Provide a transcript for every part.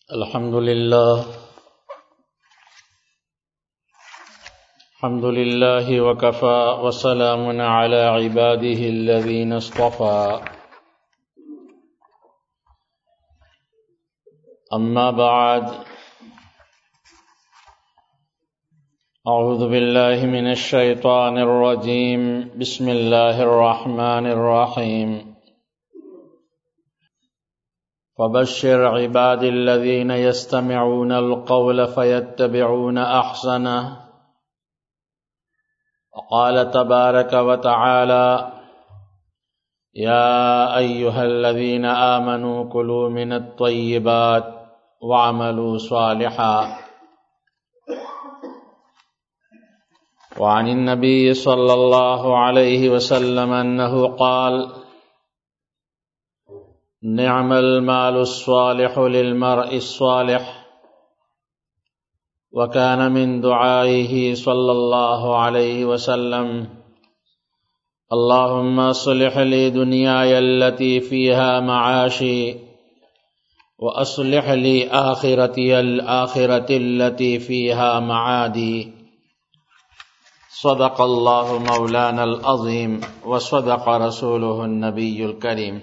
الحمد لله وكفى وسلام على عباده الذين اصطفى أما بعد أعوذ بالله من الشيطان الرجيم بسم الله الرحمن الرحيم فبشر عباد الذين يستمعون القول فيتبعون أحسنه وقال تبارك وتعالى يا أيها الذين آمنوا كلوا من الطيبات واعملوا صالحا وعن النبي صلى الله عليه وسلم أنه قال نعم المال الصالح للمرء الصالح وكان من دعائه صلى الله عليه وسلم اللهم اصلح لي دنياي التي فيها معاشي وأصلح لي آخرتي الآخرة التي فيها معادي صدق الله مولانا العظيم وصدق رسوله النبي الكريم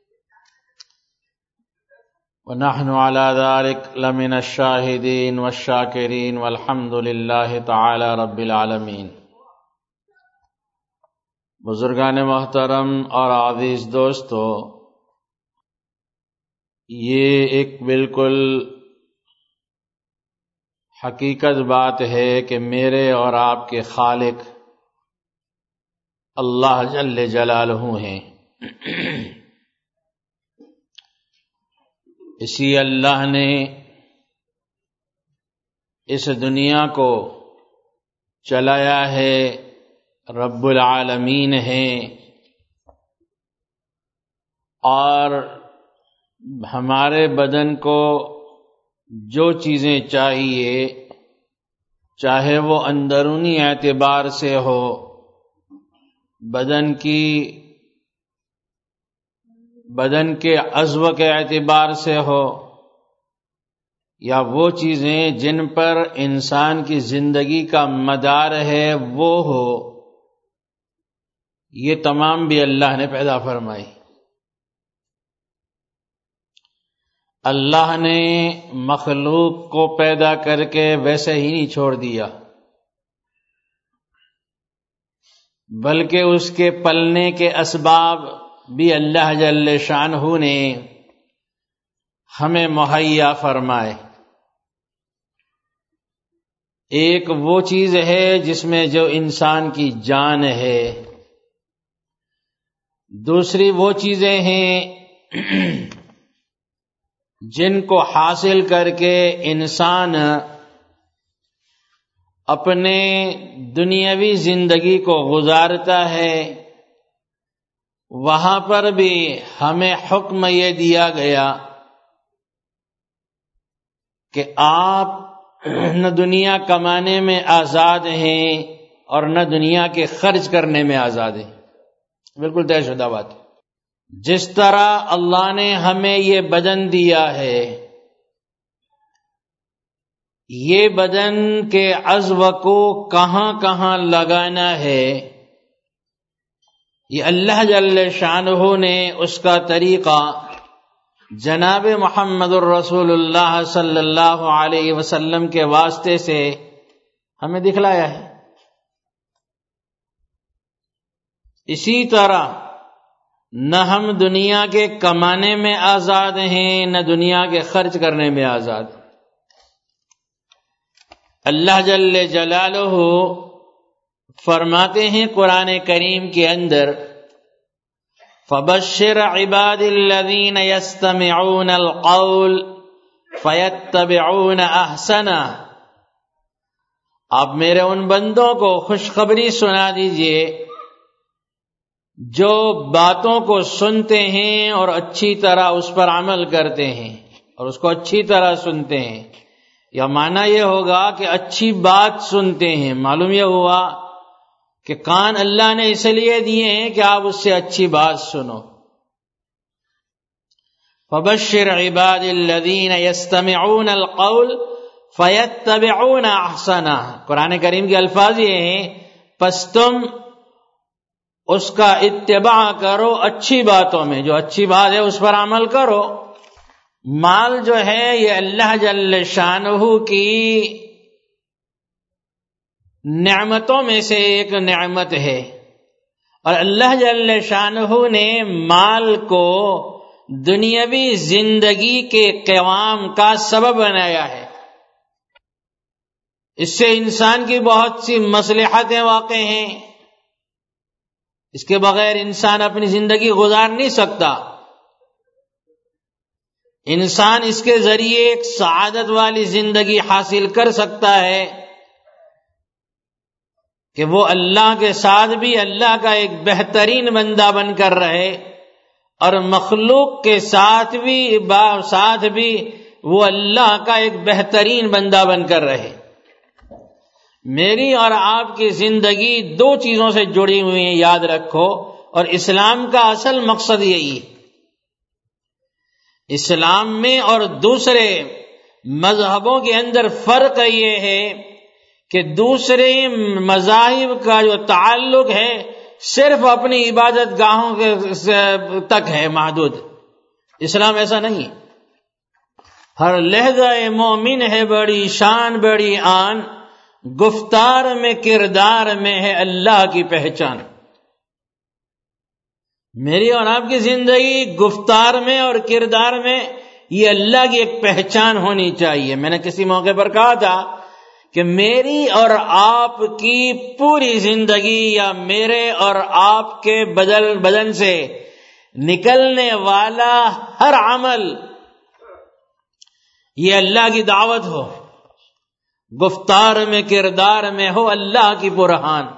ونحن على ذلك لمن الشاهدين والشاكرين والحمد لله تعالى رب العالمين۔ بزرگان محترم اور عزیز دوستو، یہ ایک بالکل حقیقت بات ہے کہ میرے اور آپ کے خالق اللہ جل جلالہ ہیں۔ اسی اللہ نے اس دنیا کو چلایا ہے، رب العالمین ہے، اور ہمارے بدن کو جو چیزیں چاہیے، چاہے وہ اندرونی اعتبار سے ہو، بدن کے عضو کے اعتبار سے ہو، یا وہ چیزیں جن پر انسان کی زندگی کا مدار ہے وہ ہو، یہ تمام بھی اللہ نے پیدا فرمائی۔ اللہ نے مخلوق کو پیدا کر کے ویسے ہی نہیں چھوڑ دیا، بلکہ اس کے پلنے کے اسباب بھی اللہ جل شانہ نے ہمیں مہیا فرمائے۔ ایک وہ چیز ہے جس میں جو انسان کی جان ہے، دوسری وہ چیزیں ہیں جن کو حاصل کر کے انسان اپنے دنیاوی زندگی کو گزارتا ہے۔ وہاں پر بھی ہمیں حکم یہ دیا گیا کہ آپ نہ دنیا کمانے میں آزاد ہیں اور نہ دنیا کے خرچ کرنے میں آزاد ہیں۔ بالکل طے شدہ بات۔ جس طرح اللہ نے ہمیں یہ بدن دیا ہے، یہ بدن کے عضو کو کہاں کہاں لگانا ہے، یہ اللہ جل شانہ نے اس کا طریقہ جناب محمد الرسول اللہ صلی اللہ علیہ وسلم کے واسطے سے ہمیں دکھلایا ہے۔ اسی طرح نہ ہم دنیا کے کمانے میں آزاد ہیں، نہ دنیا کے خرچ کرنے میں آزاد۔ اللہ جل جلالہ فرماتے ہیں قرآن کریم کے اندر فَبَشِّرْ عِبَادِ الَّذِينَ يَسْتَمِعُونَ الْقَوْلَ فَيَتَّبِعُونَ أَحْسَنَهُ، آپ میرے ان بندوں کو خوشخبری سنا دیجئے جو باتوں کو سنتے ہیں اور اچھی طرح اس پر عمل کرتے ہیں، اور اس کو اچھی طرح سنتے ہیں۔ یا معنی یہ ہوگا کہ اچھی بات سنتے ہیں۔ معلوم یہ ہوا کہ کان اللہ نے اس لیے دیے ہیں کہ آپ اس سے اچھی بات سنو۔ فبشر عباد الذین یستمعون القول فیتبعون احسنہ. قرآن کریم کے الفاظ یہ ہیں پس تم اس کا اتباع کرو اچھی باتوں میں، جو اچھی بات ہے اس پر عمل کرو. مال جو ہے یہ اللہ جل شانہ کی نعمتوں میں سے ایک نعمت ہے، اور اللہ جل شانہ نے مال کو دنیاوی زندگی کے قیام کا سبب بنایا ہے. اس سے انسان کی بہت سی مصلحتیں واقع ہیں، اس کے بغیر انسان اپنی زندگی گزار نہیں سکتا. انسان اس کے ذریعے ایک سعادت والی زندگی حاصل کر سکتا ہے کہ وہ اللہ کے ساتھ بھی اللہ کا ایک بہترین بندہ بن کر رہے، اور مخلوق کے ساتھ بھی وہ اللہ کا ایک بہترین بندہ بن کر رہے. میری اور آپ کی زندگی دو چیزوں سے جڑی ہوئی ہیں، یاد رکھو، اور اسلام کا اصل مقصد یہی ہے. اسلام میں اور دوسرے مذہبوں کے اندر فرق یہ ہے کہ دوسرے مذاہب کا جو تعلق ہے صرف اپنی عبادت گاہوں کے تک ہے محدود. اسلام ایسا نہیں. ہر لہجہ مومن ہے بڑی شان بڑی آن، گفتار میں کردار میں ہے اللہ کی پہچان. میری اور آپ کی زندگی گفتار میں اور کردار میں یہ اللہ کی ایک پہچان ہونی چاہیے. میں نے کسی موقع پر کہا تھا کہ میری اور آپ کی پوری زندگی یا میرے اور آپ کے بدن سے نکلنے والا ہر عمل یہ اللہ کی دعوت ہو، گفتار میں کردار میں ہو اللہ کی برہان.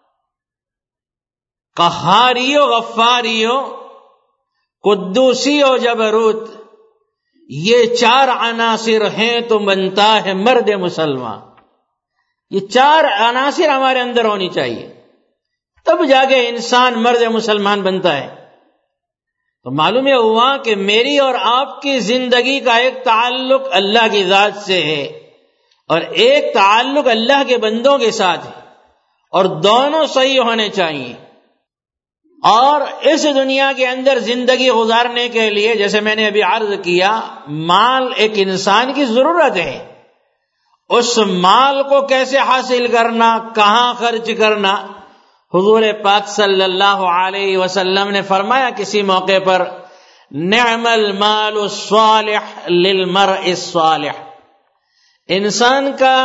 قہاری و غفاری و قدوسی و جبروت، یہ چار عناصر ہیں تو بنتا ہے مرد مسلمان. یہ چار عناصر ہمارے اندر ہونی چاہیے، تب جا کے انسان مرد مسلمان بنتا ہے. تو معلوم یہ ہوا کہ میری اور آپ کی زندگی کا ایک تعلق اللہ کی ذات سے ہے اور ایک تعلق اللہ کے بندوں کے ساتھ ہے، اور دونوں صحیح ہونے چاہیے. اور اس دنیا کے اندر زندگی گزارنے کے لیے جیسے میں نے ابھی عرض کیا، مال ایک انسان کی ضرورت ہے. اس مال کو کیسے حاصل کرنا، کہاں خرچ کرنا، حضور پاک صلی اللہ علیہ وسلم نے فرمایا کسی موقع پر، نعم المال الصالح للمرء الصالح. انسان کا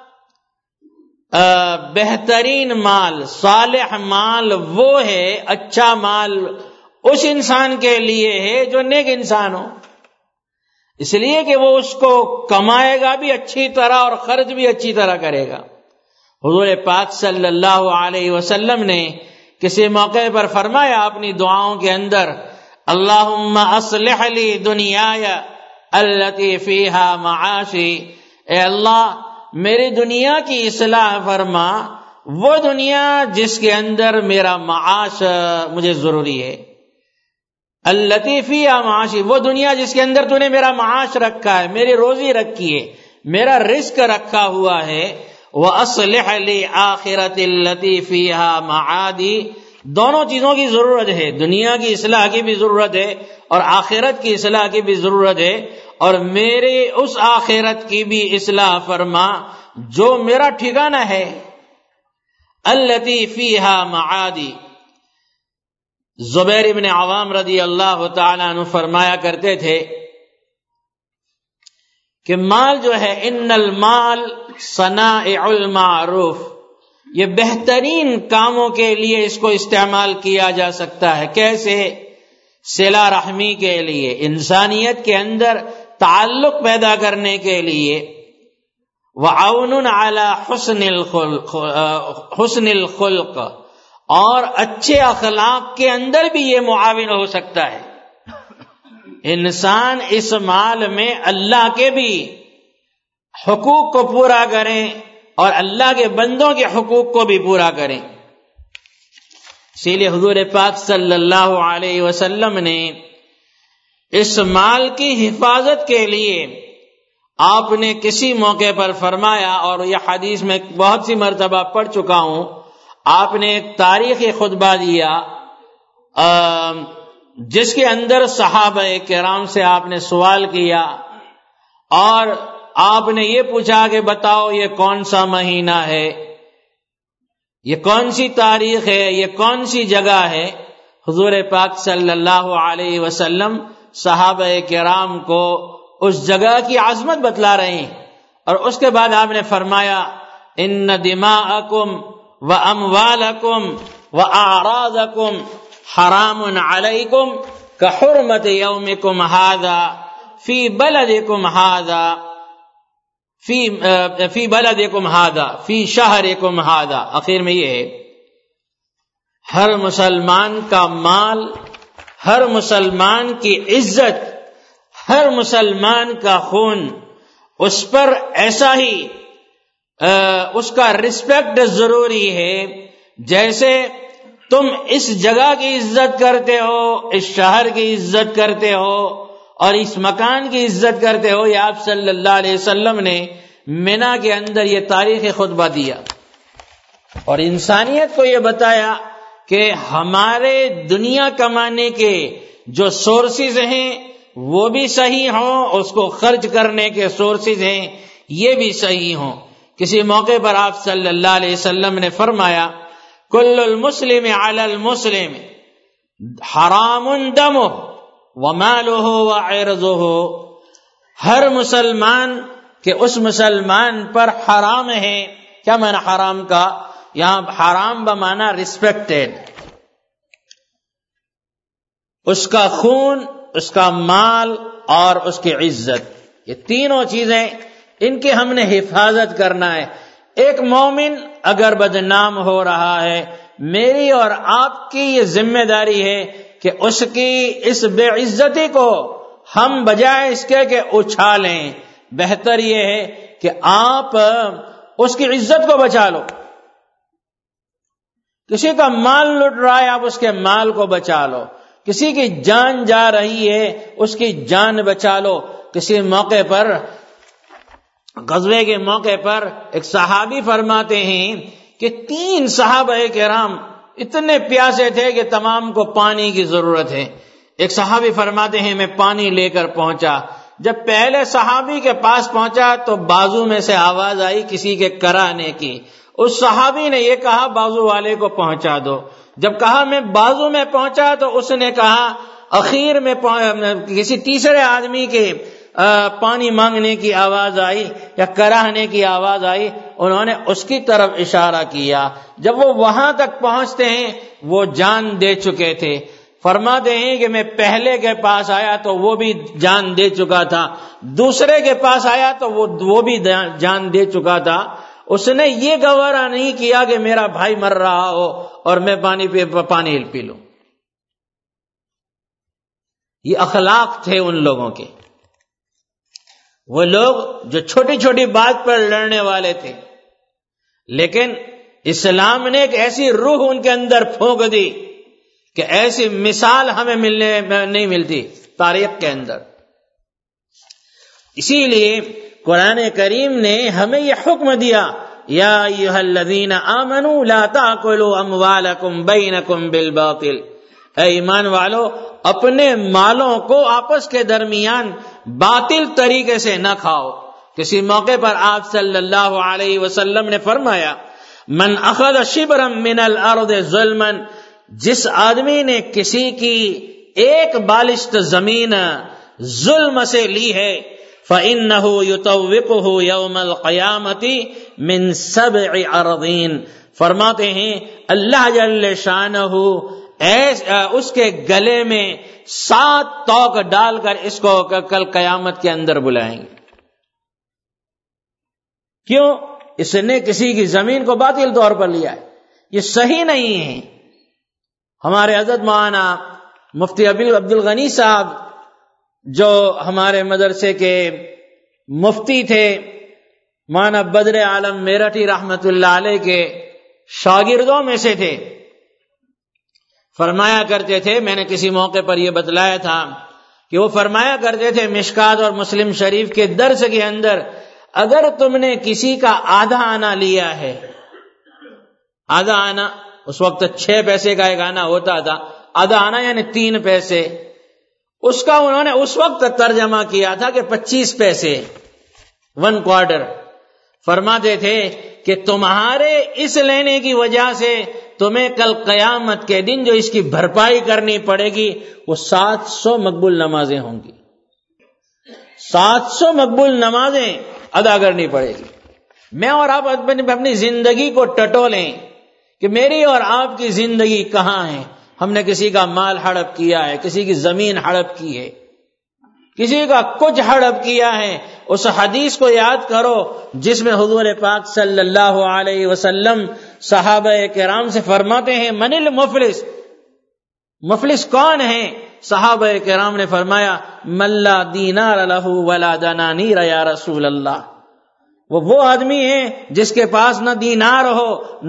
بہترین مال، صالح مال وہ ہے، اچھا مال اس انسان کے لیے ہے جو نیک انسان ہو، اس لیے کہ وہ اس کو کمائے گا بھی اچھی طرح اور خرچ بھی اچھی طرح کرے گا. حضور پاک صلی اللہ علیہ وسلم نے کسی موقع پر فرمایا اپنی دعاؤں کے اندر، اللہم اصلح لی دنیای التی فیہا معاشی، اے اللہ میری دنیا کی اصلاح فرما، وہ دنیا جس کے اندر میرا معاش مجھے ضروری ہے. التی فیہا معاشی، وہ دنیا جس کے اندر تو نے میرا معاش رکھا ہے، میری روزی رکھی ہے، میرا رزق رکھا ہوا ہے. وَأَصْلِحَ لِي آخِرَةِ الَّتِي فِيهَا مَعَادِي، دونوں چیزوں کی ضرورت ہے، دنیا کی اصلاح کی بھی ضرورت ہے اور آخرت کی اصلاح کی بھی ضرورت ہے، اور میرے اس آخرت کی بھی اصلاح فرما جو میرا ٹھکانہ ہے. الَّتِي فِيهَا مَعَادِي. زبیر ابن عوام رضی اللہ تعالیٰ عنہ فرمایا کرتے تھے کہ مال جو ہے، ان المال صنائع المعروف، یہ بہترین کاموں کے لیے اس کو استعمال کیا جا سکتا ہے. کیسے؟ صلہ رحمی کے لیے، انسانیت کے اندر تعلق پیدا کرنے کے لیے، وعون علی حسن الخلق، اور اچھے اخلاق کے اندر بھی یہ معاون ہو سکتا ہے. انسان اس مال میں اللہ کے بھی حقوق کو پورا کریں اور اللہ کے بندوں کے حقوق کو بھی پورا کریں. اسی لیے حضور پاک صلی اللہ علیہ وسلم نے اس مال کی حفاظت کے لیے آپ نے کسی موقع پر فرمایا، اور یہ حدیث میں بہت سی مرتبہ پڑھ چکا ہوں، آپ نے ایک تاریخی خطبہ دیا جس کے اندر صحابہ کرام سے آپ نے سوال کیا اور آپ نے یہ پوچھا کہ بتاؤ یہ کون سا مہینہ ہے، یہ کون سی تاریخ ہے، یہ کون سی جگہ ہے۔ حضور پاک صلی اللہ علیہ وسلم صحابہ کرام کو اس جگہ کی عظمت بتلا رہے ہیں، اور اس کے بعد آپ نے فرمایا ان دماءکم واموالکم واعراضکم حرام علیکم کحرمت یومکم ھذا فی بلدکم ھذا فی بلدکم ھذا فی شہرکم ھذا۔ آخر میں یہ ہے ہر مسلمان کا مال، ہر مسلمان کی عزت، ہر مسلمان کا خون، اس پر ایسا ہی اس کا رسپیکٹ ضروری ہے جیسے تم اس جگہ کی عزت کرتے ہو، اس شہر کی عزت کرتے ہو اور اس مکان کی عزت کرتے ہو۔ یہ آپ صلی اللہ علیہ وسلم نے مینا کے اندر یہ تاریخی خطبہ دیا اور انسانیت کو یہ بتایا کہ ہمارے دنیا کمانے کے جو سورسز ہیں وہ بھی صحیح ہوں، اس کو خرچ کرنے کے سورسز ہیں یہ بھی صحیح ہوں۔ کسی موقع پر آپ صلی اللہ علیہ وسلم نے فرمایا کل المسلم علی المسلم حرام دمہ ومالہ وعرضہ، ہر مسلمان کہ اس مسلمان پر حرام ہے۔ کیا معنی حرام کا؟ یہاں حرام بمعنی ریسپیکٹڈ، اس کا خون، اس کا مال اور اس کی عزت، یہ تینوں چیزیں ان کی ہم نے حفاظت کرنا ہے۔ ایک مومن اگر بدنام ہو رہا ہے، میری اور آپ کی یہ ذمہ داری ہے کہ اس کی اس بے عزتی کو ہم بجائے اس کے کہ اچھالیں، بہتر یہ ہے کہ آپ اس کی عزت کو بچا لو۔ کسی کا مال لٹ رہا ہے، آپ اس کے مال کو بچا لو۔ کسی کی جان جا رہی ہے، اس کی جان بچا لو۔ کسی موقع پر، غزوے کے موقع پر ایک صحابی فرماتے ہیں کہ 3 صحابہ کرام اتنے پیاسے تھے کہ تمام کو پانی کی ضرورت ہے۔ ایک صحابی فرماتے ہیں میں پانی لے کر پہنچا، جب پہلے صحابی کے پاس پہنچا تو بازو میں سے آواز آئی کسی کے کرانے کی۔ اس صحابی نے یہ کہا بازو والے کو پہنچا دو۔ جب کہا میں بازو میں پہنچا تو اس نے کہا اخیر میں کسی تیسرے آدمی کے پانی مانگنے کی آواز آئی یا کراہنے کی آواز آئی، انہوں نے اس کی طرف اشارہ کیا۔ جب وہ وہاں تک پہنچتے ہیں وہ جان دے چکے تھے۔ فرماتے ہیں کہ میں پہلے کے پاس آیا تو وہ بھی جان دے چکا تھا، دوسرے کے پاس آیا تو وہ بھی جان دے چکا تھا۔ اس نے یہ گوارا نہیں کیا کہ میرا بھائی مر رہا ہو اور میں پانی پی لوں۔ یہ اخلاق تھے ان لوگوں کے، وہ لوگ جو چھوٹی چھوٹی بات پر لڑنے والے تھے، لیکن اسلام نے ایک ایسی روح ان کے اندر پھونک دی کہ ایسی مثال ہمیں نہیں ملتی تاریخ کے اندر۔ اسی لیے قرآن کریم نے ہمیں یہ حکم دیا یا ایھا الذین آمنوا لا تاکلوا اموالکم بینکم بالباطل، اے ایمان والو اپنے مالوں کو آپس کے درمیان باطل طریقے سے نہ کھاؤ۔ کسی موقع پر آپ صلی اللہ علیہ وسلم نے فرمایا من اخذ شبرا من الارض ظلما، جس آدمی نے کسی کی ایک بالشت زمین ظلم سے لی ہے فَإِنَّهُ يُطَوِّقُهُ يَوْمَ الْقِيَامَةِ مِنْ 7 أَرْضٍ، فرماتے ہیں اللہ جل شانہ اس کے گلے میں 7 توق ڈال کر اس کو کل قیامت کے اندر بلائیں گے۔ کیوں؟ اس نے کسی کی زمین کو باطل طور پر لیا ہے، یہ صحیح نہیں ہے۔ ہمارے حضرت مولانا مفتی عبد الغنی صاحب جو ہمارے مدرسے کے مفتی تھے، مولانا بدر عالم میرٹھی رحمت اللہ علیہ کے شاگردوں میں سے تھے، فرمایا کرتے تھے، میں نے کسی موقع پر یہ بتلایا تھا کہ وہ فرمایا کرتے تھے مشکات اور مسلم شریف کے درس کے اندر، اگر تم نے کسی کا آدھا آنا لیا ہے، آدھا آنا اس وقت 6 پیسے کا ایک آنا ہوتا تھا، آدھا آنا یعنی 3 پیسے، اس کا انہوں نے اس وقت ترجمہ کیا تھا کہ 25 پیسے 1 کوارٹر. فرماتے تھے کہ تمہارے اس لینے کی وجہ سے تمہیں کل قیامت کے دن جو اس کی بھرپائی کرنی پڑے گی وہ 700 مقبول نمازیں ہوں گی، 700 مقبول نمازیں ادا کرنی پڑے گی. میں اور آپ اپنی زندگی کو ٹٹولیں کہ میری اور آپ کی زندگی کہاں ہے. ہم نے کسی کا مال ہڑپ کیا ہے، کسی کی زمین ہڑپ کی ہے، کسی کا کچھ ہڑپ کیا ہے. اس حدیث کو یاد کرو جس میں حضور پاک صلی اللہ علیہ وسلم صحابہ کرام سے فرماتے ہیں من المفلس، مفلس کون ہے؟ صحابہ کرام نے فرمایا من لا دینار لہ ولا دنانیر یا رسول اللہ، وہ آدمی ہے جس کے پاس نہ دینار ہو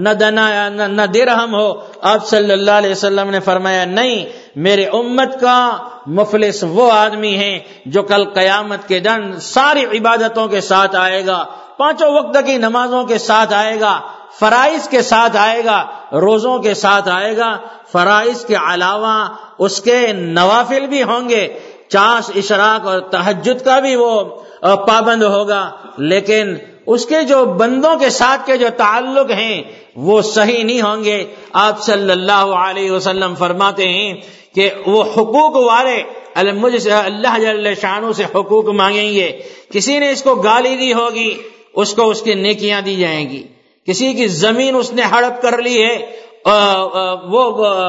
نہ درہم ہو. آپ صلی اللہ علیہ وسلم نے فرمایا نہیں، میرے امت کا مفلس وہ آدمی ہے جو کل قیامت کے دن ساری عبادتوں کے ساتھ آئے گا، 5 وقت کی نمازوں کے ساتھ آئے گا، فرائض کے ساتھ آئے گا، روزوں کے ساتھ آئے گا، فرائض کے علاوہ اس کے نوافل بھی ہوں گے، چاش اشراق اور تہجد کا بھی وہ پابند ہوگا، لیکن اس کے جو بندوں کے ساتھ کے جو تعلق ہیں وہ صحیح نہیں ہوں گے. آپ صلی اللہ علیہ وسلم فرماتے ہیں کہ وہ حقوق والے مجھ سے اللہ جل شانہ سے حقوق مانگیں گے. کسی نے اس کو گالی دی ہوگی اس کو اس کی نیکیاں دی جائیں گی، کسی کی زمین اس نے ہڑپ کر لی ہے وہ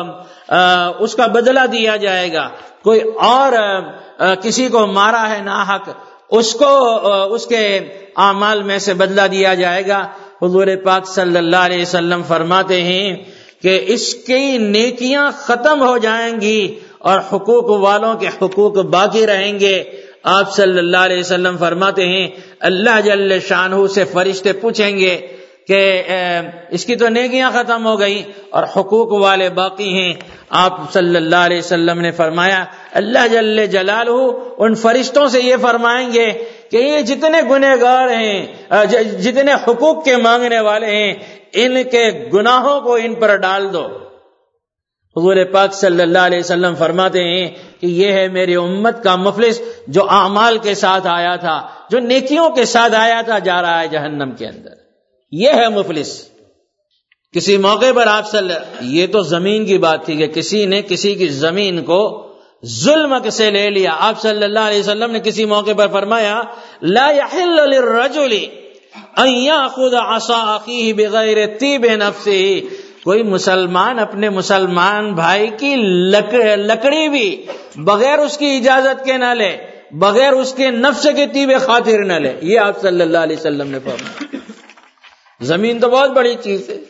اس کا بدلہ دیا جائے گا، کوئی اور کسی کو مارا ہے ناحق اس کو اس کے اعمال میں سے بدلہ دیا جائے گا. حضور پاک صلی اللہ علیہ وسلم فرماتے ہیں کہ اس کی نیکیاں ختم ہو جائیں گی اور حقوق والوں کے حقوق باقی رہیں گے. آپ صلی اللہ علیہ وسلم فرماتے ہیں اللہ جل شانہ سے فرشتے پوچھیں گے کہ اس کی تو نیکیاں ختم ہو گئی اور حقوق والے باقی ہیں. آپ صلی اللہ علیہ وسلم نے فرمایا اللہ جل جلالہ ان فرشتوں سے یہ فرمائیں گے کہ یہ جتنے گنہگار ہیں، جتنے حقوق کے مانگنے والے ہیں، ان کے گناہوں کو ان پر ڈال دو. حضور پاک صلی اللہ علیہ وسلم فرماتے ہیں کہ یہ ہے میری امت کا مفلس جو اعمال کے ساتھ آیا تھا، جو نیکیوں کے ساتھ آیا تھا، جا رہا ہے جہنم کے اندر. یہ ہے مفلس. کسی موقع پر یہ تو زمین کی بات تھی کہ کسی نے کسی کی زمین کو ظلم سے لے لیا. آپ صلی اللہ علیہ وسلم نے کسی موقع پر فرمایا لا يحل للرجل ان ياخذ عصا اخيه بغیر طیب نفسه. کوئی مسلمان اپنے مسلمان بھائی کی لکڑی بھی بغیر اس کی اجازت کے نہ لے، بغیر اس کے نفس کے طیب خاطر نہ لے. یہ آپ صلی اللہ علیہ وسلم نے فرمایا. زمین تو بہت بڑی چیز ہے.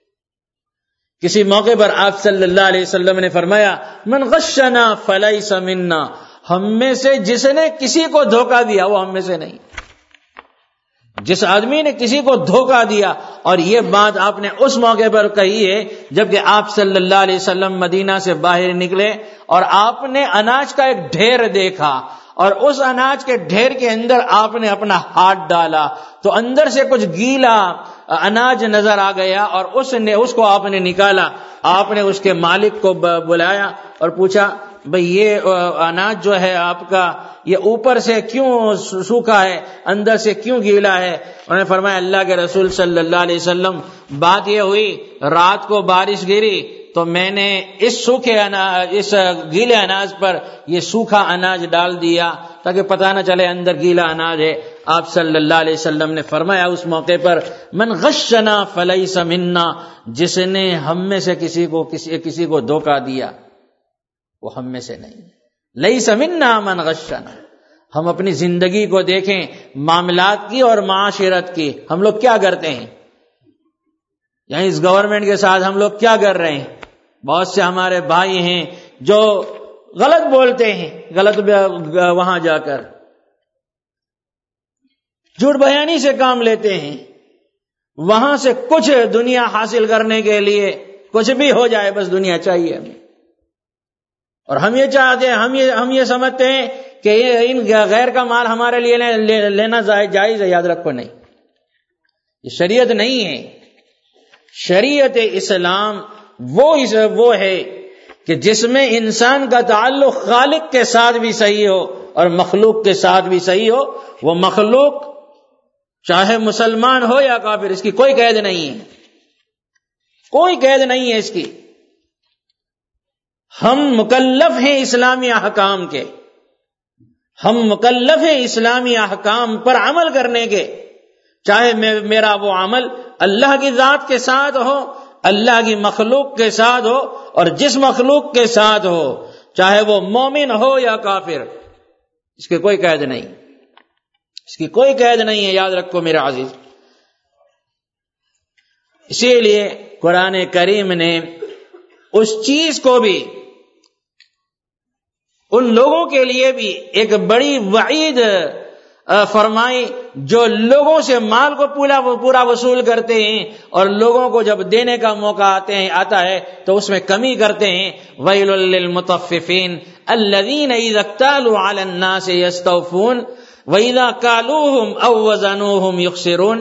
کسی موقع پر آپ صلی اللہ علیہ وسلم نے فرمایا من غشنا فلیس منا. ہم میں سے جس نے کسی کو دھوکہ دیا وہ ہم میں سے نہیں. جس آدمی نے کسی کو دھوکہ دیا، اور یہ بات آپ نے اس موقع پر کہی ہے جبکہ آپ صلی اللہ علیہ وسلم مدینہ سے باہر نکلے اور آپ نے اناج کا ایک ڈھیر دیکھا اور اس اناج کے ڈھیر کے اندر آپ نے اپنا ہاتھ ڈالا تو اندر سے کچھ گیلا اناج نظر آ گیا اور اس کو آپ نے نکالا. آپ نے اس کے مالک کو بلایا اور پوچھا بھئی یہ اناج جو ہے آپ کا یہ اوپر سے کیوں سوکھا ہے، اندر سے کیوں گیلا ہے؟ انہوں نے فرمایا اللہ کے رسول صلی اللہ علیہ وسلم بات یہ ہوئی رات کو بارش گری تو میں نے اس گیلے اناج پر یہ سوکھا اناج ڈال دیا تاکہ پتہ نہ چلے اندر گیلا اناج ہے. آپ صلی اللہ علیہ وسلم نے فرمایا اس موقع پر من غشنا فلیس منا. جس نے ہم میں سے کسی کو دھوکہ دیا وہ ہم میں سے نہیں. لیس منا من غشنا. ہم اپنی زندگی کو دیکھیں، معاملات کی اور معاشرت کی. ہم لوگ کیا کرتے ہیں؟ یعنی اس گورنمنٹ کے ساتھ ہم لوگ کیا کر رہے ہیں؟ بہت سے ہمارے بھائی ہیں جو غلط بولتے ہیں، غلط وہاں جا کر جھوٹ بیانی سے کام لیتے ہیں، وہاں سے کچھ دنیا حاصل کرنے کے لیے کچھ بھی ہو جائے بس دنیا چاہیے ہمیں. اور ہم یہ چاہتے ہیں، ہم یہ سمجھتے ہیں کہ ان غیر کا مال ہمارے لیے لینا جائز ہے. یاد رکھو نہیں، یہ شریعت نہیں ہے. شریعت اسلام وہ ہے کہ جس میں انسان کا تعلق خالق کے ساتھ بھی صحیح ہو اور مخلوق کے ساتھ بھی صحیح ہو. وہ مخلوق چاہے مسلمان ہو یا کافر، اس کی کوئی قید نہیں ہے، کوئی قید نہیں ہے اس کی. ہم مکلف ہیں اسلامی احکام کے، ہم مکلف ہیں اسلامی احکام پر عمل کرنے کے، چاہے میرا وہ عمل اللہ کی ذات کے ساتھ ہو، اللہ کی مخلوق کے ساتھ ہو، اور جس مخلوق کے ساتھ ہو، چاہے وہ مومن ہو یا کافر، اس کی کوئی قید نہیں، اس کی کوئی قید نہیں ہے. یاد رکھو میرے عزیز. اسی لیے قرآن کریم نے اس چیز کو بھی، ان لوگوں کے لیے بھی ایک بڑی وعید فرمائی جو لوگوں سے مال کو پورا وصول کرتے ہیں اور لوگوں کو جب دینے کا موقع آتا ہے تو اس میں کمی کرتے ہیں. ویل للمطففین الذین اذا اکتالوا علی الناس یستوفون واذا کالوہم او وزنوہم یخسرون.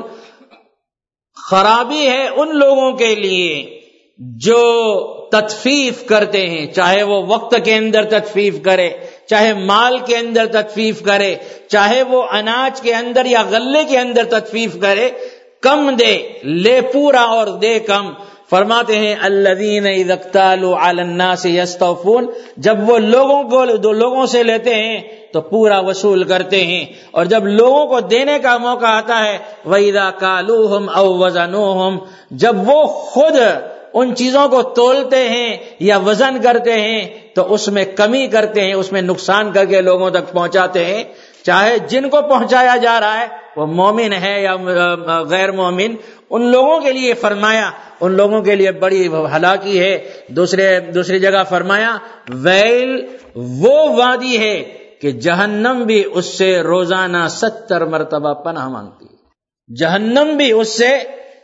خرابی ہے ان لوگوں کے لیے جو تطفیف کرتے ہیں، چاہے وہ وقت کے اندر تطفیف کرے، چاہے مال کے اندر تطفیف کرے، چاہے وہ اناج کے اندر یا غلے کے اندر تطفیف کرے. کم دے، لے پورا اور دے کم. فرماتے ہیں الذین اذا اکتالوا علی الناس یستوفون، جب وہ لوگوں سے لیتے ہیں تو پورا وصول کرتے ہیں، اور جب لوگوں کو دینے کا موقع آتا ہے وَإِذَا كَالُوهُمْ أَوْ وَزَنُوهُمْ، جب وہ خود ان چیزوں کو تولتے ہیں یا وزن کرتے ہیں تو اس میں کمی کرتے ہیں، اس میں نقصان کر کے لوگوں تک پہنچاتے ہیں. چاہے جن کو پہنچایا جا رہا ہے وہ مومن ہے یا غیر مومن، ان لوگوں کے لیے فرمایا، ان لوگوں کے لیے بڑی ہلاکی ہے. دوسری جگہ فرمایا ویل وہ وادی ہے کہ جہنم بھی اس سے روزانہ 70 مرتبہ پناہ مانگتی ہے. جہنم بھی اس سے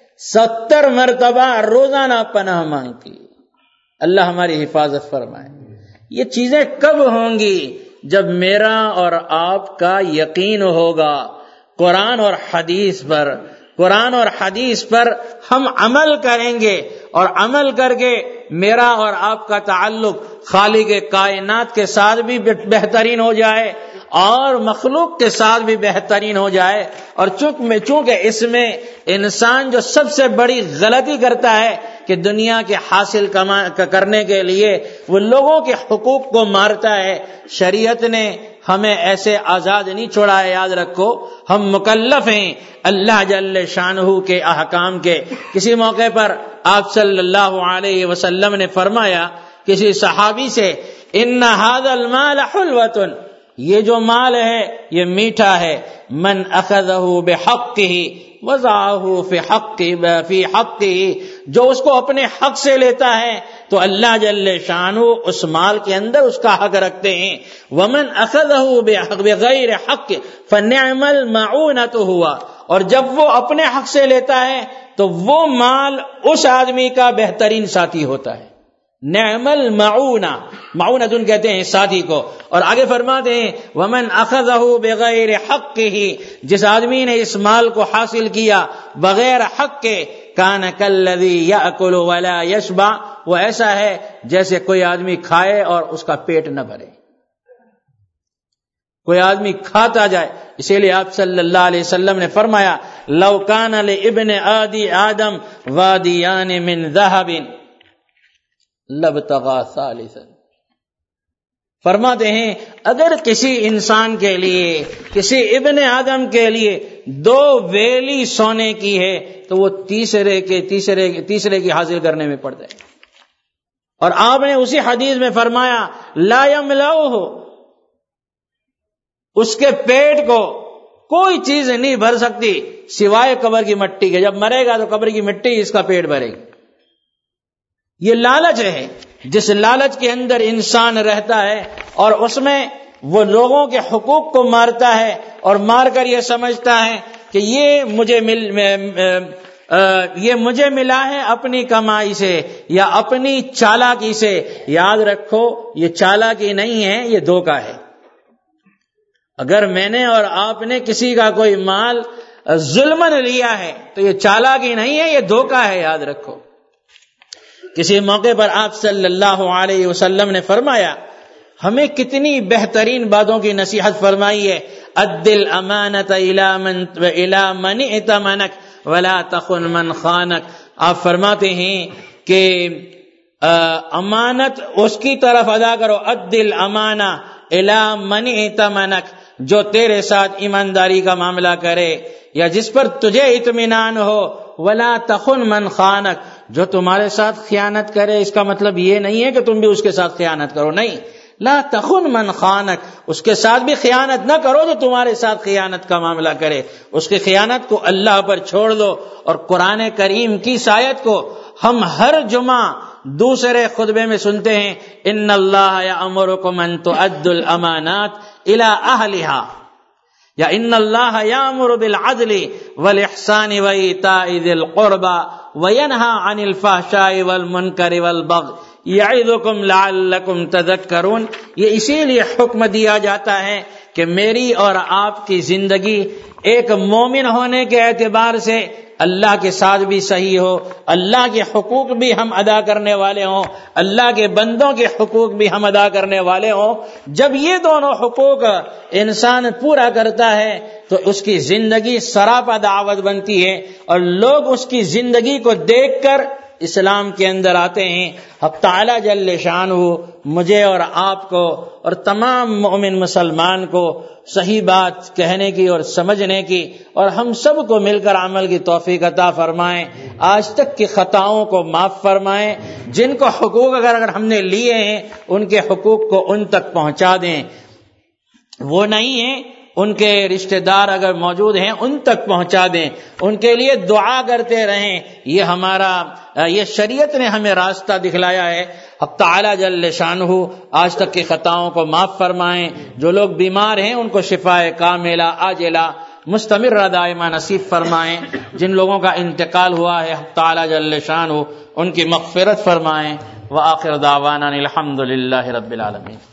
70 مرتبہ روزانہ پناہ مانگتی ہے. اللہ ہماری حفاظت فرمائے. یہ چیزیں کب ہوں گی؟ جب میرا اور آپ کا یقین ہوگا قرآن اور حدیث پر. قرآن اور حدیث پر ہم عمل کریں گے، اور عمل کر کے میرا اور آپ کا تعلق خالق کائنات کے ساتھ بھی بہترین ہو جائے اور مخلوق کے ساتھ بھی بہترین ہو جائے. اور چونکہ اس میں انسان جو سب سے بڑی غلطی کرتا ہے کہ دنیا کے حاصل کرنے کے لیے وہ لوگوں کے حقوق کو مارتا ہے. شریعت نے ہمیں ایسے آزاد نہیں چھوڑا ہے. یاد رکھو ہم مکلف ہیں اللہ جل شانہ کے احکام کے. کسی موقع پر آپ صلی اللہ علیہ وسلم نے فرمایا کسی صحابی سے ان ھذا المال حلوۃ، یہ جو مال ہے یہ میٹھا ہے. من اخذہ بحقہ وضعہ فی حقہ، جو اس کو اپنے حق سے لیتا ہے تو اللہ جل شانہ اس مال کے اندر اس کا حق رکھتے ہیں. ومن اخذہ بغیر حق فنعم المعونۃ ہوا، اور جب وہ اپنے حق سے لیتا ہے تو وہ مال اس آدمی کا بہترین ساتھی ہوتا ہے. نعم المعونہ، معونۃ کہتے ہیں ساتھی کو. اور آگے فرماتے ہیں ومن اخذہ بغیر حقہ، جس آدمی نے اس مال کو حاصل کیا بغیر حق کے، کان کالذی یاکل ولا یشبع، وہ ایسا ہے جیسے کوئی آدمی کھائے اور اس کا پیٹ نہ بھرے. کوئی آدمی کھاتا جائے. اسی لیے آپ صلی اللہ علیہ وسلم نے فرمایا لو کان لابن آدم وادیان من ذهب لبتغى ثالثا. فرماتے ہیں اگر کسی انسان کے لیے، کسی ابن آدم کے لیے 2 ویلی سونے کی ہے تو وہ تیسرے کی حاصل کرنے میں پڑ جائے. اور آپ نے اسی حدیث میں فرمایا لا یملؤہ، اس کے پیٹ کو کوئی چیز نہیں بھر سکتی سوائے قبر کی مٹی کے. جب مرے گا تو قبر کی مٹی اس کا پیٹ بھرے گی. یہ لالچ ہے، جس لالچ کے اندر انسان رہتا ہے اور اس میں وہ لوگوں کے حقوق کو مارتا ہے اور مار کر یہ سمجھتا ہے کہ یہ مجھے یہ مجھے ملا ہے اپنی کمائی سے یا اپنی چالاکی سے، یاد رکھو یہ چالاکی نہیں ہے، یہ دھوکہ ہے۔ اگر میں نے اور آپ نے کسی کا کوئی مال ظلمن لیا ہے تو یہ چالاکی نہیں ہے، یہ دھوکہ ہے، یاد رکھو۔ کسی موقع پر آپ صلی اللہ علیہ وسلم نے فرمایا، ہمیں کتنی بہترین باتوں کی نصیحت فرمائی ہے، اد الامانۃ الی من ائتمنک ولا تخن من خانک۔ آپ فرماتے ہیں کہ امانت اس کی طرف ادا کرو، اد الامانہ الی من ائتمنک، جو تیرے ساتھ ایمانداری کا معاملہ کرے یا جس پر تجھے اطمینان ہو، ولا تخن من خانک، جو تمہارے ساتھ خیانت کرے۔ اس کا مطلب یہ نہیں ہے کہ تم بھی اس کے ساتھ خیانت کرو، نہیں، لا تخن من خانک، اس کے ساتھ بھی خیانت نہ کرو جو تمہارے ساتھ خیانت کا معاملہ کرے۔ اس کی خیانت کو اللہ پر چھوڑ دو۔ اور قرآن کریم کی اس آیت کو ہم ہر جمعہ دوسرے خطبے میں سنتے ہیں، ان اللہ یأمرکم ان تؤدوا الامانات الی اہلھا، یا ان اللہ یأمر بالعدل والاحسان وایتاء ذی القربى وینہی عن الفحشاء والمنکر والبغی یعظکم لعلکم تذکرون۔ یہ اسی لیے حکم دیا جاتا ہے کہ میری اور آپ کی زندگی ایک مومن ہونے کے اعتبار سے اللہ کے ساتھ بھی صحیح ہو، اللہ کے حقوق بھی ہم ادا کرنے والے ہوں، اللہ کے بندوں کے حقوق بھی ہم ادا کرنے والے ہوں۔ جب یہ دونوں حقوق انسان پورا کرتا ہے تو اس کی زندگی سراپا دعوت بنتی ہے، اور لوگ اس کی زندگی کو دیکھ کر اسلام کے اندر آتے ہیں۔ حق تعالی جل شانہ مجھے اور آپ کو اور تمام مومن مسلمان کو صحیح بات کہنے کی اور سمجھنے کی، اور ہم سب کو مل کر عمل کی توفیق عطا فرمائیں۔ آج تک کی خطاؤں کو معاف فرمائیں، جن کو حقوق اگر ہم نے لیے ہیں ان کے حقوق کو ان تک پہنچا دیں، وہ نہیں ہیں ان کے رشتہ دار اگر موجود ہیں ان تک پہنچا دیں، ان کے لیے دعا کرتے رہیں۔ یہ شریعت نے ہمیں راستہ دکھلایا ہے۔ حق تعالی جل شانہ آج تک کی خطاؤں کو معاف فرمائیں، جو لوگ بیمار ہیں ان کو شفاء کاملہ عاجلہ مستمرہ دائمہ نصیب فرمائیں، جن لوگوں کا انتقال ہوا ہے حق تعالی جل شانہ ان کی مغفرت فرمائیں۔ وآخر دعوانا الحمد للہ رب العالمین۔